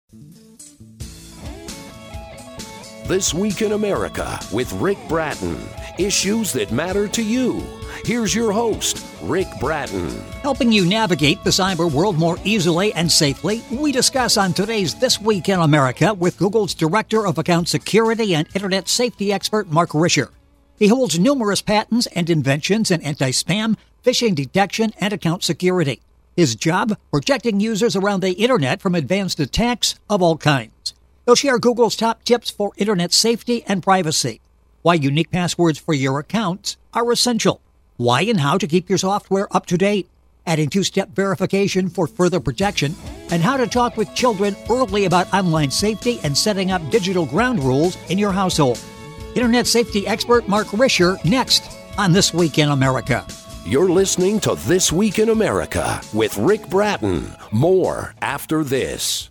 This Week in America with Rick Bratton. Issues that matter to you. Here's your host, Rick Bratton. Helping you navigate the cyber world more easily and safely, we discuss on today's This Week in America with Google's Director of Account Security and Internet Safety expert, Mark Risher. He holds numerous patents and inventions in anti-spam, phishing detection, and account security. His job, protecting users around the Internet from advanced attacks of all kinds. He'll share Google's top tips for Internet safety and privacy. Why unique passwords for your accounts are essential. Why and how to keep your software up to date. Adding two-step verification for further protection. And how to talk with children early about online safety and setting up digital ground rules in your household. Internet safety expert Mark Risher next on This Week in America. You're listening to This Week in America with Rick Bratton. More after this.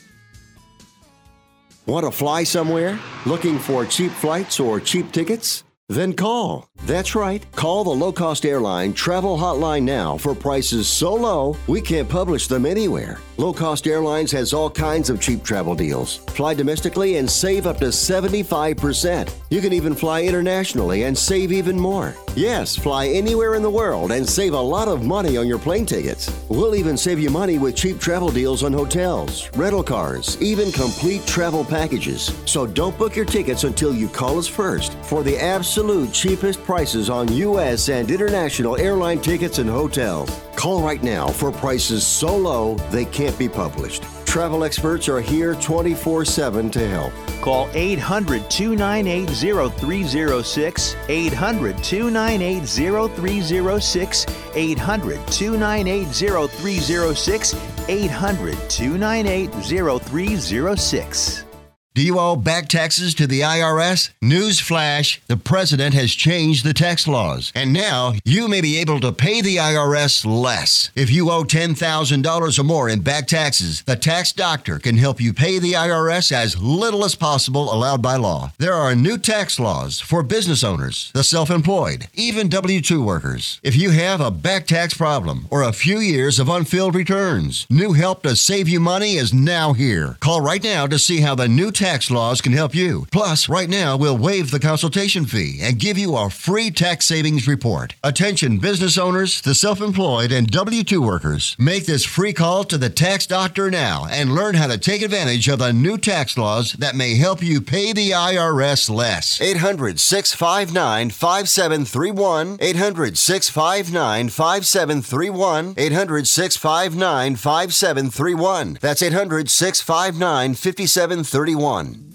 Want to fly somewhere? Looking for cheap flights or cheap tickets? Then call. That's right. Call the low-cost airline travel hotline now for prices so low we can't publish them anywhere. Low Cost Airlines has all kinds of cheap travel deals. Fly domestically and save up to 75%. You can even fly internationally and save even more. Yes, fly anywhere in the world and save a lot of money on your plane tickets. We'll even save you money with cheap travel deals on hotels, rental cars, even complete travel packages. So don't book your tickets until you call us first for the absolute cheapest prices on U.S. and international airline tickets and hotels. Call right now for prices so low they can't be published. Travel experts are here 24/7 to help. Call 800-298-0306, 800-298-0306, 800-298-0306, 800-298-0306. Do you owe back taxes to the IRS? Newsflash, the president has changed the tax laws, and now you may be able to pay the IRS less. If you owe $10,000 or more in back taxes, the tax doctor can help you pay the IRS as little as possible allowed by law. There are new tax laws for business owners, the self-employed, even W-2 workers. If you have a back tax problem or a few years of unfilled returns, new help to save you money is now here. Call right now to see how the new tax laws can help you. Plus, right now, we'll waive the consultation fee and give you a free tax savings report. Attention business owners, the self-employed, and W-2 workers. Make this free call to the tax doctor now and learn how to take advantage of the new tax laws that may help you pay the IRS less. 800-659-5731. 800-659-5731. 800-659-5731. That's 800-659-5731.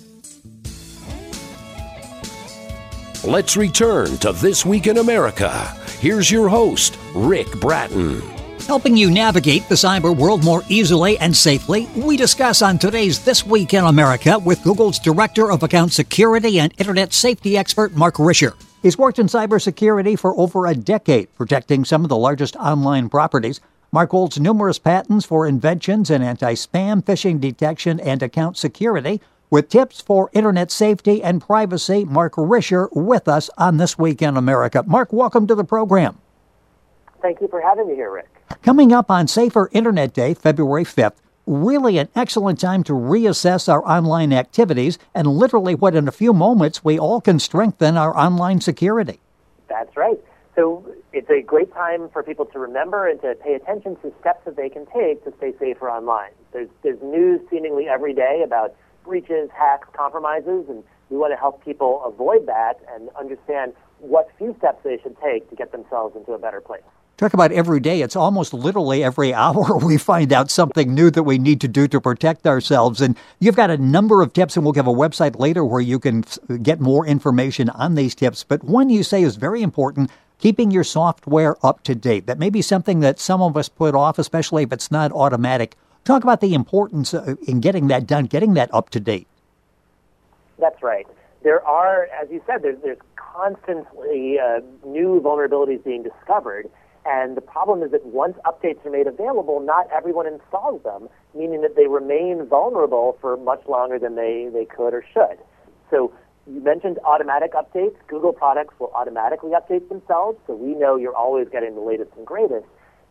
Let's return to This Week in America. Here's your host, Rick Bratton. Helping you navigate the cyber world more easily and safely, we discuss on today's This Week in America with Google's Director of Account Security and Internet Safety expert, Mark Risher. He's worked in cybersecurity for over a decade, protecting some of the largest online properties. Mark holds numerous patents for inventions in anti-spam, phishing detection, and account security. With tips for Internet safety and privacy, Mark Risher with us on This Week in America. Mark, welcome to the program. Thank you for having me here, Rick. Coming up on Safer Internet Day, February 5th, really an excellent time to reassess our online activities and literally what in a few moments we all can strengthen our online security. That's right. So it's a great time for people to remember and to pay attention to steps that they can take to stay safer online. There's news seemingly every day about breaches, hacks, compromises, and we want to help people avoid that and understand what few steps they should take to get themselves into a better place. Talk about every day. It's almost literally every hour we find out something new that we need to do to protect ourselves. And you've got a number of tips, and we'll give a website later where you can get more information on these tips. But one you say is very important, keeping your software up to date. That may be something that some of us put off, especially if it's not automatic. Talk about the importance in getting that done, getting that up to date. That's right. There are, as you said, there's constantly new vulnerabilities being discovered. And the problem is that once updates are made available, not everyone installs them, meaning that they remain vulnerable for much longer than they could or should. So you mentioned automatic updates. Google products will automatically update themselves, so we know you're always getting the latest and greatest. But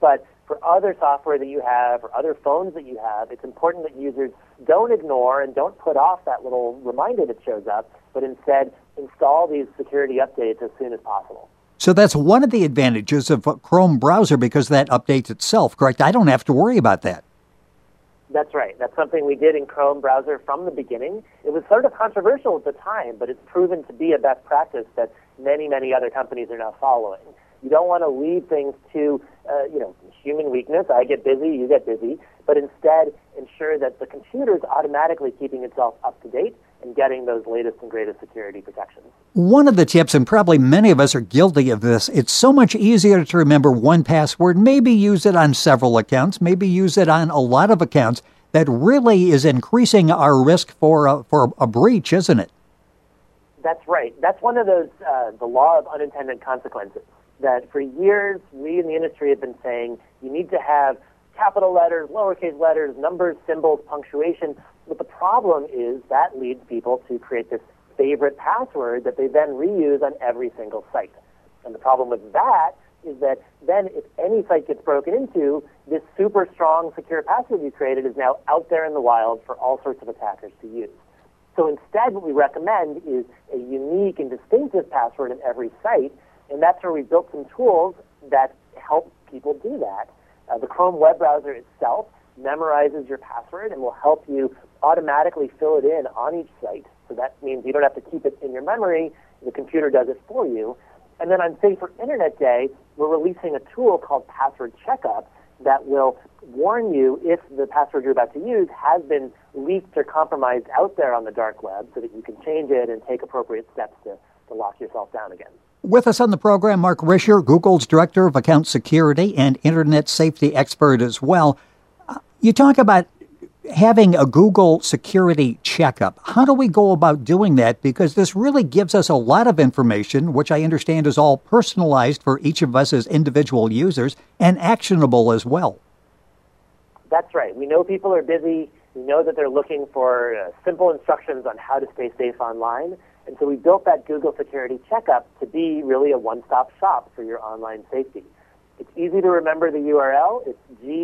for other software that you have or other phones that you have, it's important that users don't ignore and don't put off that little reminder that shows up, but instead install these security updates as soon as possible. So that's one of the advantages of Chrome browser, because that updates itself, correct? I don't have to worry about that. That's right. That's something we did in Chrome browser from the beginning. It was sort of controversial at the time, but it's proven to be a best practice that many, many other companies are now following. You don't want to leave things to, human weakness. I get busy, you get busy, but instead ensure that the computer is automatically keeping itself up to date and getting those latest and greatest security protections. One of the tips, and probably many of us are guilty of this, it's so much easier to remember one password, maybe use it on several accounts, maybe use it on a lot of accounts. That really is increasing our risk for a breach, isn't it? That's right. That's one of those, the law of unintended consequences, that for years we in the industry have been saying you need to have capital letters, lowercase letters, numbers, symbols, punctuation. But the problem is that leads people to create this favorite password that they then reuse on every single site. And the problem with that is that then if any site gets broken into, this super strong secure password you created is now out there in the wild for all sorts of attackers to use. So instead, what we recommend is a unique and distinctive password in every site, and that's where we built some tools that help people do that. The Chrome web browser itself memorizes your password and will help you automatically fill it in on each site. So that means you don't have to keep it in your memory. The computer does it for you. And then on Safer Internet Day, we're releasing a tool called Password Checkup that will warn you if the password you're about to use has been leaked or compromised out there on the dark web so that you can change it and take appropriate steps to lock yourself down again. With us on the program, Mark Risher, Google's Director of Account Security and Internet Safety Expert as well. You talk about having a Google security checkup. How do we go about doing that? Because this really gives us a lot of information, which I understand is all personalized for each of us as individual users and actionable as well. That's right. We know people are busy. We know that they're looking for simple instructions on how to stay safe online. And so we built that Google Security Checkup to be really a one-stop shop for your online safety. It's easy to remember the URL. It's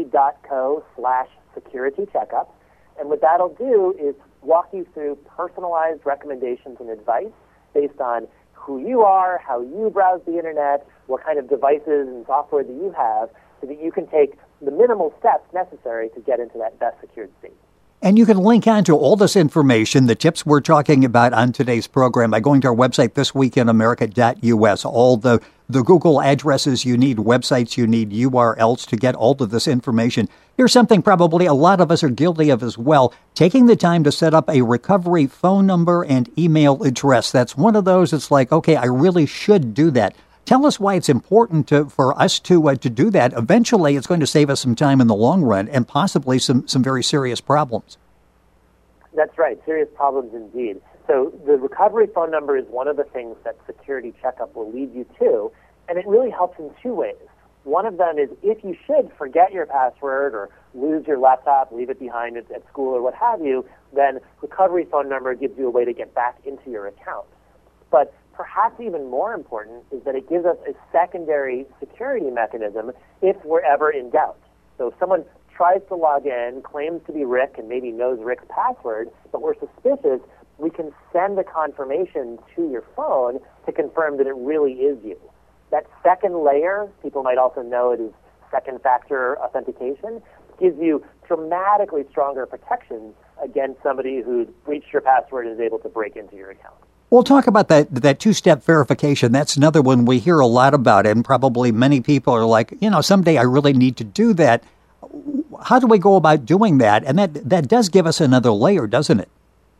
g.co/security checkup. And what that'll do is walk you through personalized recommendations and advice based on who you are, how you browse the internet, what kind of devices and software that you have, so that you can take the minimal steps necessary to get into that best secured state. And you can link on to all this information, the tips we're talking about on today's program, by going to our website, thisweekinamerica.us. All the Google addresses you need, websites you need, URLs to get all of this information. Here's something probably a lot of us are guilty of as well, taking the time to set up a recovery phone number and email address. That's one of those, it's like, okay, I really should do that. Tell us why it's important for us to do that. Eventually, it's going to save us some time in the long run and possibly some very serious problems. That's right, serious problems indeed. So the recovery phone number is one of the things that Security Checkup will lead you to, and it really helps in two ways. One of them is if you should forget your password or lose your laptop, leave it behind at school or what have you, then recovery phone number gives you a way to get back into your account. But perhaps even more important is that it gives us a secondary security mechanism if we're ever in doubt. So if someone tries to log in, claims to be Rick, and maybe knows Rick's password, but we're suspicious, we can send a confirmation to your phone to confirm that it really is you. That second layer, people might also know it as second factor authentication, gives you dramatically stronger protections against somebody who's breached your password and is able to break into your account. We'll talk about that two-step verification. That's another one we hear a lot about, and probably many people are like, someday I really need to do that. How do we go about doing that? And that does give us another layer, doesn't it?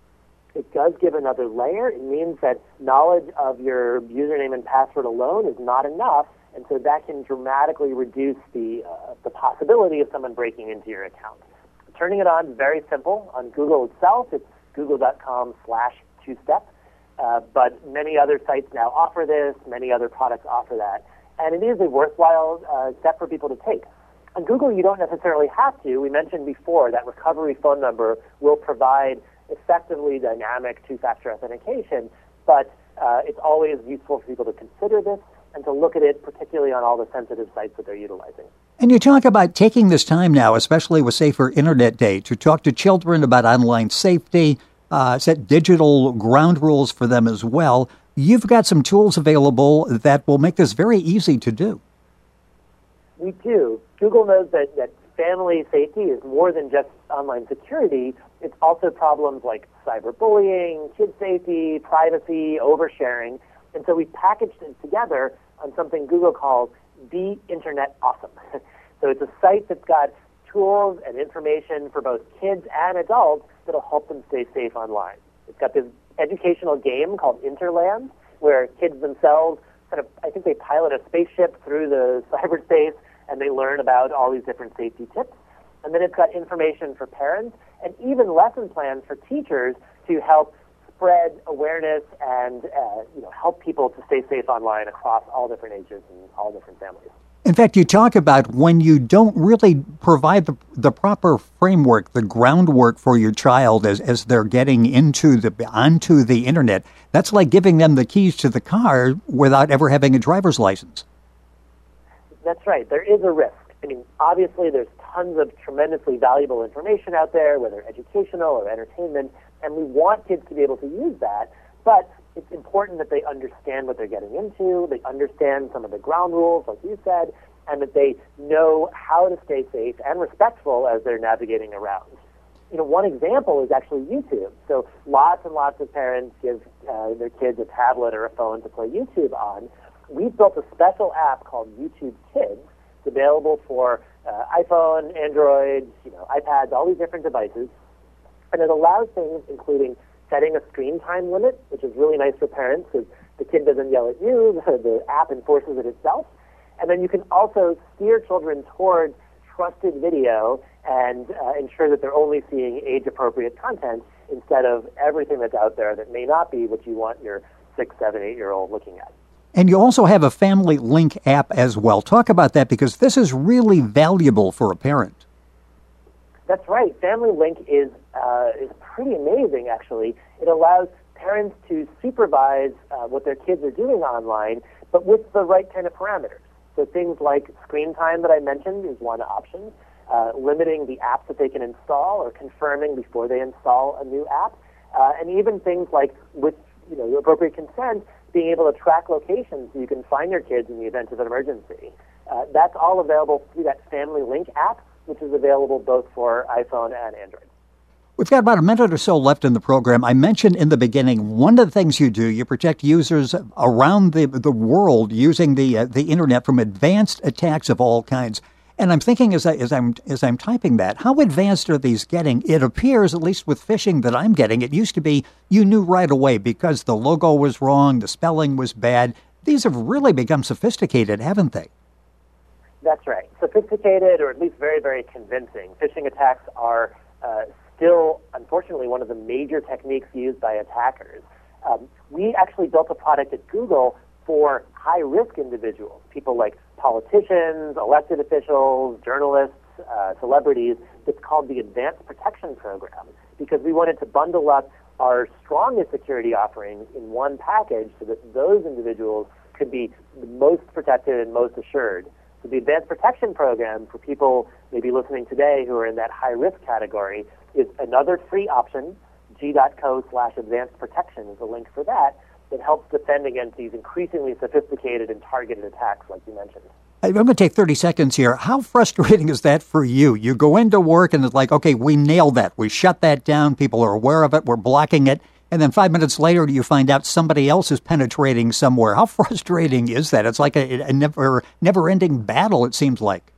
It does give another layer. It means that knowledge of your username and password alone is not enough, and so that can dramatically reduce the possibility of someone breaking into your account. Turning it on is very simple. On Google itself, it's google.com/2step. But many other sites now offer this. Many other products offer that. And it is a worthwhile step for people to take. On Google, you don't necessarily have to. We mentioned before that recovery phone number will provide effectively dynamic two-factor authentication, but it's always useful for people to consider this. and to look at it particularly on all the sensitive sites that they're utilizing. And you talk about taking this time now, especially with Safer Internet Day, to talk to children about online safety, set digital ground rules for them as well. You've got some tools available that will make this very easy to do. We do. Google knows that family safety is more than just online security. It's also problems like cyberbullying, kid safety, privacy, oversharing. And so we packaged it together on something Google calls Be Internet Awesome. So it's a site that's got tools and information for both kids and adults that'll help them stay safe online. It's got this educational game called Interland, where kids themselves I think they pilot a spaceship through the cyberspace and they learn about all these different safety tips. And then it's got information for parents and even lesson plans for teachers to help spread awareness and help people to stay safe online across all different ages and all different families. In fact, you talk about when you don't really provide the proper framework, the groundwork for your child as they're getting onto the internet. That's like giving them the keys to the car without ever having a driver's license. That's right. There is a risk. I mean, obviously, there's tons of tremendously valuable information out there, whether educational or entertainment, and we want kids to be able to use that, but it's important that they understand what they're getting into, they understand some of the ground rules, like you said, and that they know how to stay safe and respectful as they're navigating around. One example is actually YouTube. So lots and lots of parents give their kids a tablet or a phone to play YouTube on. We've built a special app called YouTube Kids. It's available for iPhone, Android, iPads, all these different devices. And it allows things including setting a screen time limit, which is really nice for parents because the kid doesn't yell at you, the app enforces it itself. And then you can also steer children towards trusted video and ensure that they're only seeing age-appropriate content instead of everything that's out there that may not be what you want your 6, 7, 8-year-old looking at. And you also have a Family Link app as well. Talk about that because this is really valuable for a parent. That's right. Family Link is pretty amazing, actually. It allows parents to supervise what their kids are doing online, but with the right kind of parameters. So things like screen time that I mentioned is one option, limiting the apps that they can install or confirming before they install a new app, and even things like with appropriate consent, being able to track locations so you can find your kids in the event of an emergency. That's all available through that Family Link app, which is available both for iPhone and Android. We've got about a minute or so left in the program. I mentioned in the beginning, one of the things you do, you protect users around the world using the internet from advanced attacks of all kinds. And I'm thinking as I'm typing that, how advanced are these getting? It appears, at least with phishing that I'm getting, it used to be you knew right away because the logo was wrong, the spelling was bad. These have really become sophisticated, haven't they? That's right. Sophisticated, or at least very, very convincing. Phishing attacks are still, unfortunately, one of the major techniques used by attackers. We actually built a product at Google for high-risk individuals, people like politicians, elected officials, journalists, celebrities. It's called the Advanced Protection Program because we wanted to bundle up our strongest security offerings in one package so that those individuals could be the most protected and most assured. So the Advanced Protection Program, for people maybe listening today who are in that high-risk category, is another free option. G.co/advanced protection is the link for that. That helps defend against these increasingly sophisticated and targeted attacks like you mentioned. I'm going to take 30 seconds here. How frustrating is that for you? You go into work and it's like, okay, we nailed that. We shut that down. People are aware of it. We're blocking it. And then 5 minutes later, you find out somebody else is penetrating somewhere. How frustrating is that? It's like a never-ending battle, it seems like.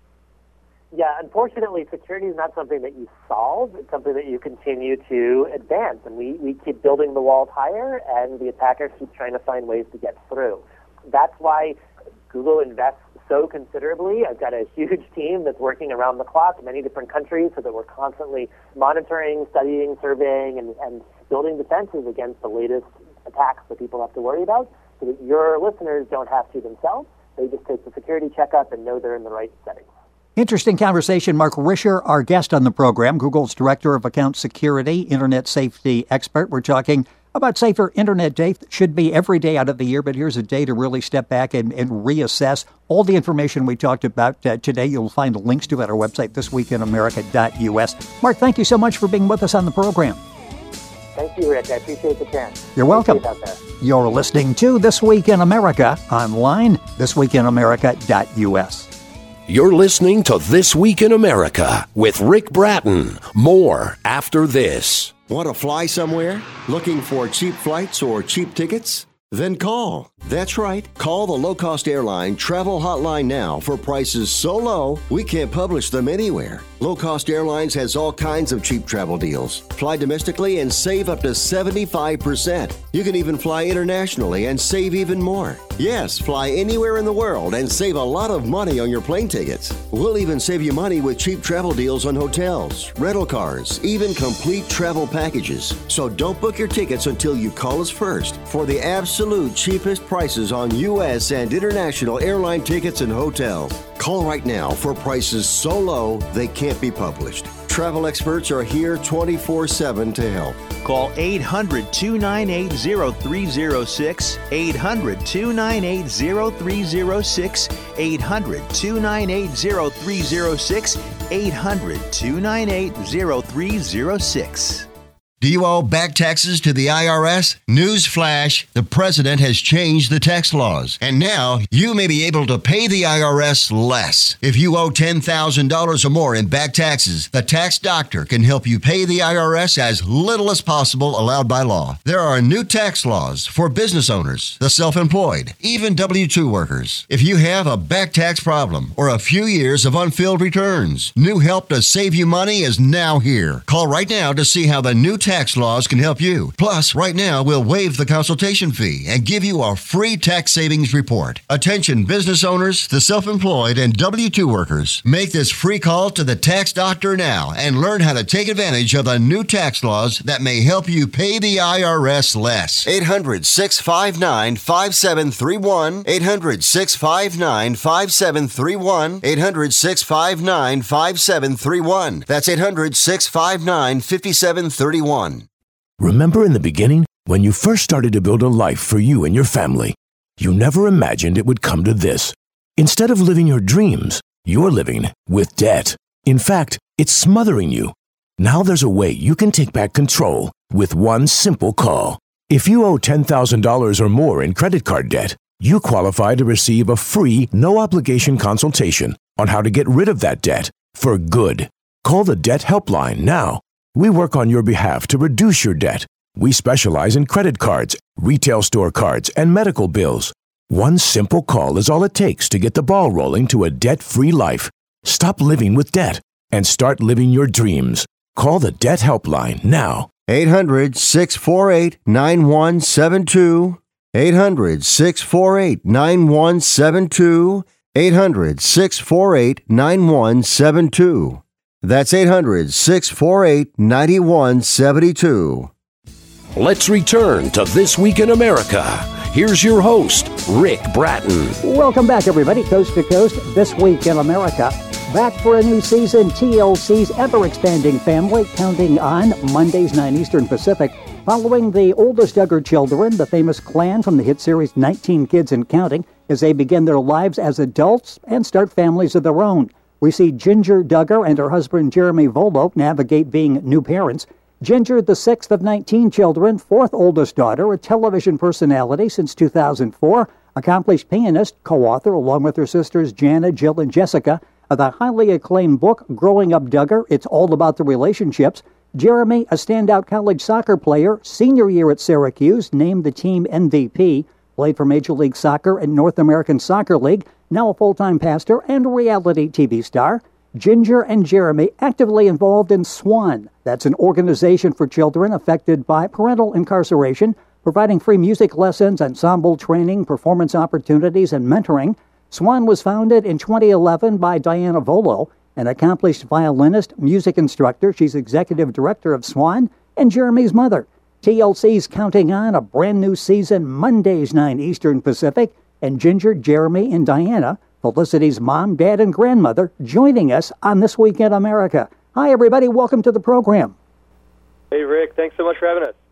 Yeah, unfortunately, security is not something that you solve. It's something that you continue to advance. And we keep building the walls higher, and the attackers keep trying to find ways to get through. That's why Google invests so considerably. I've got a huge team that's working around the clock in many different countries so that we're constantly monitoring, studying, surveying, and building defenses against the latest attacks that people have to worry about so that your listeners don't have to themselves. They just take the security checkup and know they're in the right settings. Interesting conversation. Mark Risher, our guest on the program, Google's Director of Account Security, Internet Safety Expert. We're talking about Safer Internet Day? Should be every day out of the year, but here's a day to really step back and reassess all the information we talked about today. You'll find links to it at our website, thisweekinamerica.us. Mark, thank you so much for being with us on the program. Thank you, Rick. I appreciate the chance. You're welcome. You're listening to This Week in America online, thisweekinamerica.us. You're listening to This Week in America with Rick Bratton. More after this. Want to fly somewhere? Looking for cheap flights or cheap tickets? Then call. That's right. Call the low-cost airline travel hotline now for prices so low we can't publish them anywhere. Low Cost Airlines has all kinds of cheap travel deals. Fly domestically and save up to 75%. You can even fly internationally and save even more. Yes, fly anywhere in the world and save a lot of money on your plane tickets. We'll even save you money with cheap travel deals on hotels, rental cars, even complete travel packages. So don't book your tickets until you call us first for the absolute cheapest prices on U.S. and international airline tickets and hotels. Call right now for prices so low they can't be published. Travel experts are here 24/7 to help. Call 800-298-0306, 800-298-0306, 800-298-0306, 800-298-0306. Do you owe back taxes to the IRS? Newsflash, the president has changed the tax laws, and now you may be able to pay the IRS less. If you owe $10,000 or more in back taxes, the tax doctor can help you pay the IRS as little as possible allowed by law. There are new tax laws for business owners, the self-employed, even W-2 workers. If you have a back tax problem or a few years of unfilled returns, new help to save you money is now here. Call right now to see how the new tax laws can help you. Plus, right now, we'll waive the consultation fee and give you a free tax savings report. Attention business owners, the self-employed, and W-2 workers. Make this free call to the tax doctor now and learn how to take advantage of the new tax laws that may help you pay the IRS less. 800-659-5731. 800-659-5731. 800-659-5731. That's 800-659-5731. Remember in the beginning, when you first started to build a life for you and your family, you never imagined it would come to this. Instead of living your dreams, you're living with debt. In fact, it's smothering you. Now there's a way you can take back control with one simple call. If you owe $10,000 or more in credit card debt, you qualify to receive a free, no-obligation consultation on how to get rid of that debt for good. Call the Debt Helpline now. We work on your behalf to reduce your debt. We specialize in credit cards, retail store cards, and medical bills. One simple call is all it takes to get the ball rolling to a debt-free life. Stop living with debt and start living your dreams. Call the Debt Helpline now. 800-648-9172. 800-648-9172. 800-648-9172. That's 800-648-9172. Let's return to This Week in America. Here's your host, Rick Bratton. Welcome back, everybody, coast to coast, This Week in America. Back for a new season, TLC's ever-expanding family, counting on Mondays, 9 Eastern Pacific. Following the oldest Duggar children, the famous clan from the hit series 19 Kids and Counting, as they begin their lives as adults and start families of their own. We see Ginger Duggar and her husband Jeremy Volo navigate being new parents. Ginger, the sixth of 19 children, fourth oldest daughter, a television personality since 2004, accomplished pianist, co-author along with her sisters Jana, Jill, and Jessica of the highly acclaimed book Growing Up Duggar, It's All About the Relationships. Jeremy, a standout college soccer player, senior year at Syracuse, named the team MVP, played for Major League Soccer and North American Soccer League, now a full-time pastor and a reality TV star. Ginger and Jeremy actively involved in SWAN. That's an organization for children affected by parental incarceration, providing free music lessons, ensemble training, performance opportunities, and mentoring. SWAN was founded in 2011 by Diana Volo, an accomplished violinist, music instructor. She's executive director of SWAN, and Jeremy's mother. TLC's counting on a brand new season, Mondays, 9 Eastern Pacific, and Ginger, Jeremy, and Diana, Felicity's mom, dad, and grandmother, joining us on This Week in America. Hi, everybody. Welcome to the program. Hey, Rick. Thanks so much for having us.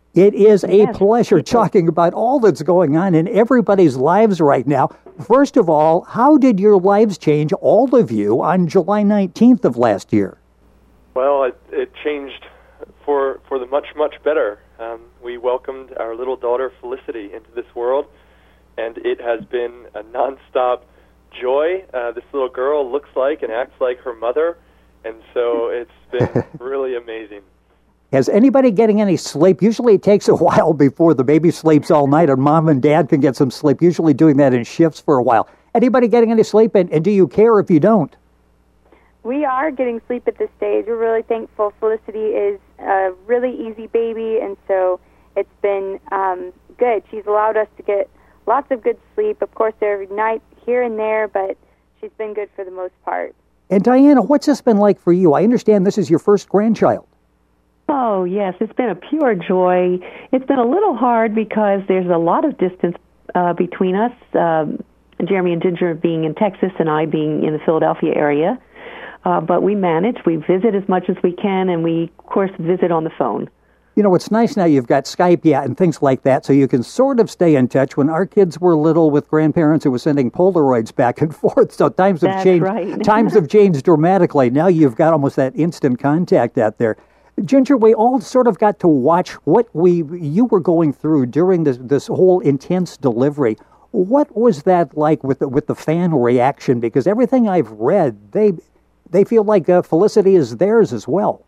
It is a pleasure talking about all that's going on in everybody's lives right now. First of all, how did your lives change, all of you, on July 19th of last year? Well, it changed for the much better. We welcomed our little daughter Felicity into this world, and it has been a nonstop joy. This little girl looks like and acts like her mother, and so it's been really amazing. Is anybody getting any sleep? Usually it takes a while before the baby sleeps all night and mom and dad can get some sleep, usually doing that in shifts for a while. Anybody getting any sleep, and do you care if you don't? We are getting sleep at this stage. We're really thankful. Felicity is a really easy baby, and so it's been good. She's allowed us to get lots of good sleep. Of course, every night here and there, but she's been good for the most part. And Diana, what's this been like for you? I understand this is your first grandchild. Oh, yes, it's been a pure joy. It's been a little hard because there's a lot of distance between us, Jeremy and Ginger being in Texas and I being in the Philadelphia area. But we manage. We visit as much as we can, and we, of course, visit on the phone. You know, it's nice now you've got Skype, and things like that, so you can sort of stay in touch. When our kids were little with grandparents, it was sending Polaroids back and forth, so times have changed. Right. Times have changed dramatically. Now you've got almost that instant contact out there. Ginger, we all sort of got to watch what you were going through during this whole intense delivery. What was that like with the fan reaction? Because everything I've read, they feel like Felicity is theirs as well.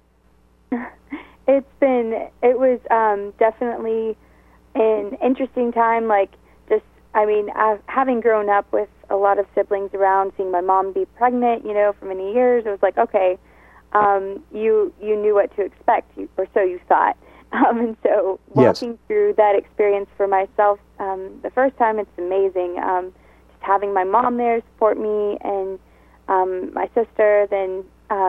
It was definitely an interesting time. Having grown up with a lot of siblings around, seeing my mom be pregnant, for many years, it was like, okay, you knew what to expect, or so you thought. And so walking through that experience for myself, the first time, it's amazing. Just having my mom there to support me, and my sister, then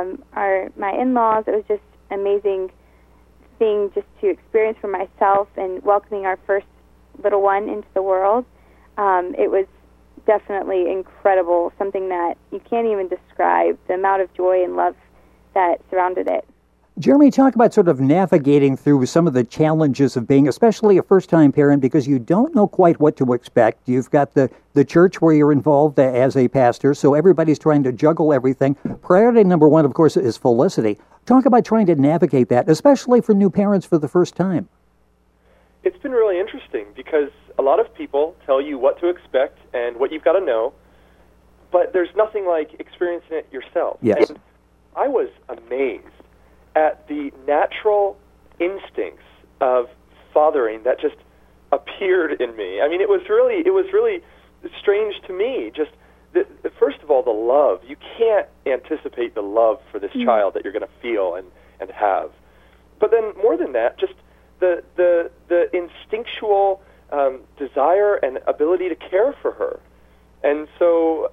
my in-laws, it was just amazing thing just to experience for myself and welcoming our first little one into the world. It was definitely incredible, something that you can't even describe, the amount of joy and love that surrounded it. Jeremy, talk about sort of navigating through some of the challenges of being, especially a first-time parent, because you don't know quite what to expect. You've got the church where you're involved as a pastor, so everybody's trying to juggle everything. Priority number one, of course, is Felicity. Talk about trying to navigate that, especially for new parents for the first time. It's been really interesting because a lot of people tell you what to expect and what you've got to know, but there's nothing like experiencing it yourself. Yes. And I was amazed at the natural instincts of fathering that just appeared in me. I mean, it was really strange to me. Just first of all, the love. You can't anticipate the love for this child that you're going to feel and have. But then more than that, just the instinctual desire and ability to care for her. And so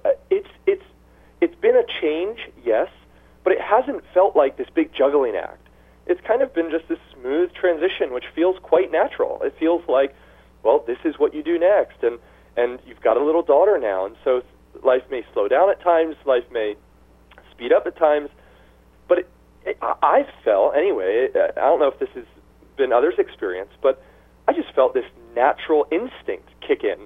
it's been a change, yes, but it hasn't felt like this big juggling act. It's kind of been just this smooth transition, which feels quite natural. It feels like, well, this is what you do next, and you've got a little daughter now, and so life may slow down at times, life may speed up at times, but I felt, anyway, I don't know if this has been others' experience, but I just felt this natural instinct kick in,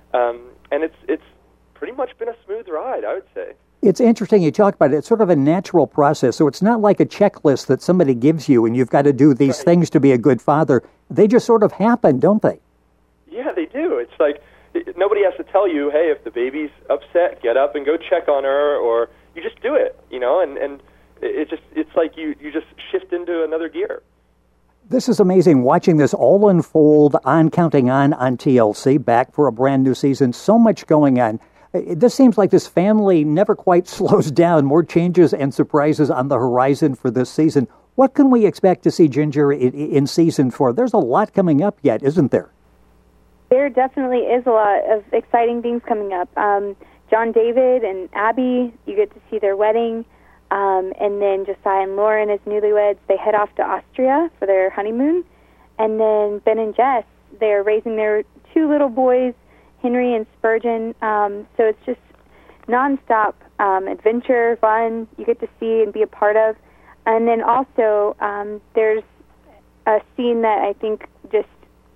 and it's pretty much been a smooth ride, I would say. It's interesting you talk about it. It's sort of a natural process, so it's not like a checklist that somebody gives you and you've got to do these things to be a good father. They just sort of happen, don't they? Yeah, they do. It's like nobody has to tell you, hey, if the baby's upset, get up and go check on her, or you just do it, and it's like you just shift into another gear. This is amazing, watching this all unfold on Counting On TLC, back for a brand new season. So much going on. This seems like this family never quite slows down. More changes and surprises on the horizon for this season. What can we expect to see, Ginger, in season 4? There's a lot coming up yet, isn't there? There definitely is a lot of exciting things coming up. John David and Abby, you get to see their wedding. And then Josiah and Lauren as newlyweds, they head off to Austria for their honeymoon. And then Ben and Jess, they're raising their 2 little boys, Henry and Spurgeon. So it's just nonstop adventure, fun, you get to see and be a part of. And then also there's a scene that I think just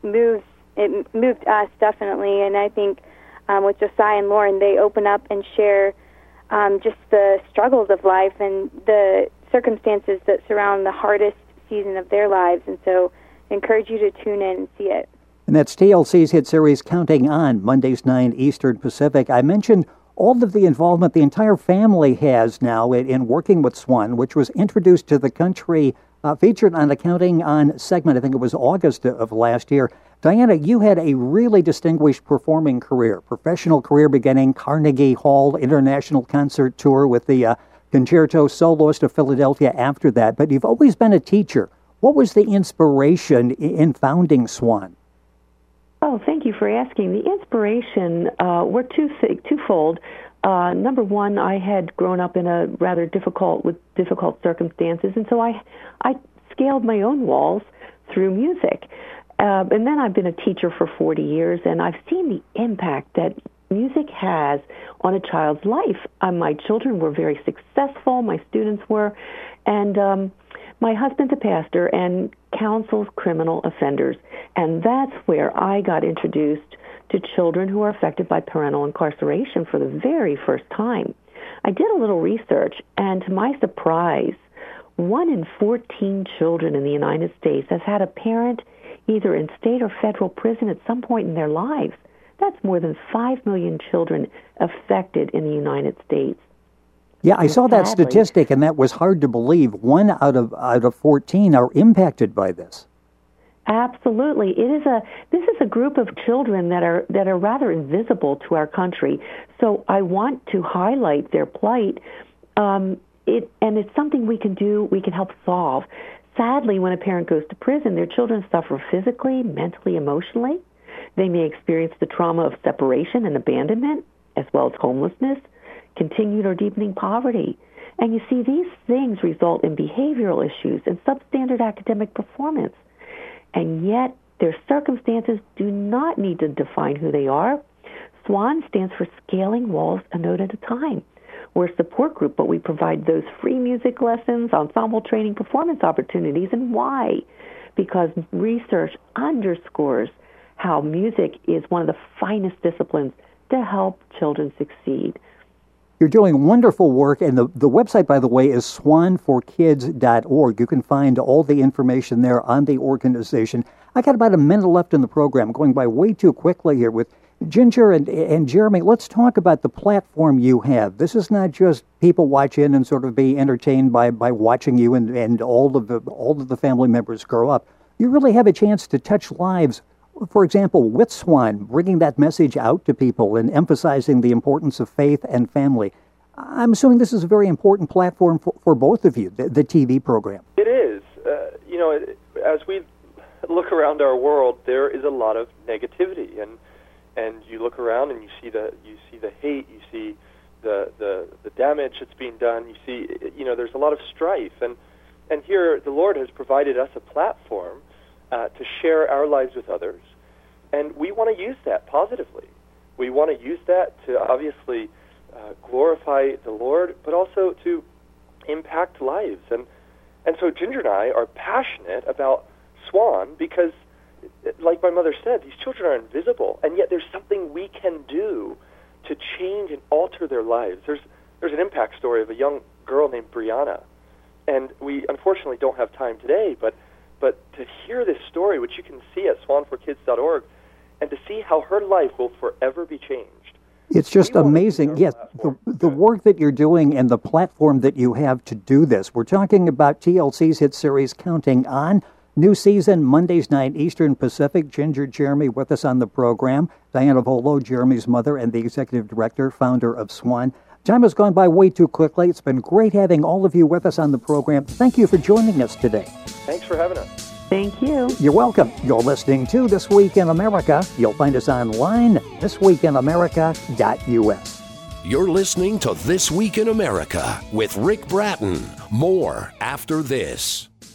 moved us definitely. And I think with Josiah and Lauren, they open up and share just the struggles of life and the circumstances that surround the hardest season of their lives. And so I encourage you to tune in and see it. And that's TLC's hit series Counting On, Mondays 9 Eastern Pacific. I mentioned all of the involvement the entire family has now in working with Swan, which was introduced to the country, featured on the Counting On segment, I think it was August of last year. Diana, you had a really distinguished performing career, professional career beginning Carnegie Hall International Concert Tour with the Concerto Soloist of Philadelphia after that, but you've always been a teacher. What was the inspiration in founding Swan? Oh, thank you for asking. The inspiration were twofold. Number one, I had grown up in a rather difficult circumstances, and so I scaled my own walls through music. And then I've been a teacher for 40 years, and I've seen the impact that music has on a child's life. My children were very successful, my students were, and my husband's a pastor and counsels criminal offenders, and that's where I got introduced to children who are affected by parental incarceration for the very first time. I did a little research, and to my surprise, 1 in 14 children in the United States has had a parent either in state or federal prison at some point in their lives. That's more than 5 million children affected in the United States. Yeah, I saw that statistic, and that was hard to believe. 1 out of 14 are impacted by this. Absolutely, this is a group of children that are rather invisible to our country. So I want to highlight their plight. And it's something we can do. We can help solve. Sadly, when a parent goes to prison, their children suffer physically, mentally, emotionally. They may experience the trauma of separation and abandonment, as well as homelessness, continued or deepening poverty. And you see, these things result in behavioral issues and substandard academic performance. And yet, their circumstances do not need to define who they are. SWAN stands for Scaling Walls a Note at a Time. We're a support group, but we provide those free music lessons, ensemble training, performance opportunities. And why? Because research underscores how music is one of the finest disciplines to help children succeed. You're doing wonderful work, and the website, by the way, is swanforkids.org. You can find all the information there on the organization. I got about a minute left in the program, going by way too quickly here with Ginger and Jeremy. Let's talk about the platform you have. This is not just people watch in and sort of be entertained by watching you and all of the family members grow up. You really have a chance to touch lives. For example, with Swan, bringing that message out to people and emphasizing the importance of faith and family. I'm assuming this is a very important platform for both of you, the TV program. It is. As we look around our world, there is a lot of negativity, and you look around and you see the hate, you see the damage that's being done. You see, there's a lot of strife, and here the Lord has provided us a platform to share our lives with others, and we want to use that positively. We want to use that to obviously glorify the Lord, but also to impact lives. And so Ginger and I are passionate about Swan because, like my mother said, these children are invisible, and yet there's something we can do to change and alter their lives. There's an impact story of a young girl named Brianna, and we unfortunately don't have time today, but to hear this story, which you can see at swanforkids.org, and to see how her life will forever be changed. It's just amazing. Yes, the work that you're doing and the platform that you have to do this. We're talking about TLC's hit series Counting On. New season, Mondays 9 Eastern Pacific. Ginger Jeremy with us on the program. Diana Volo, Jeremy's mother and the executive director, founder of Swan. Time has gone by way too quickly. It's been great having all of you with us on the program. Thank you for joining us today. Thanks for having us. Thank you. You're welcome. You're listening to This Week in America. You'll find us online, thisweekinamerica.us. You're listening to This Week in America with Rick Bratton. More after this.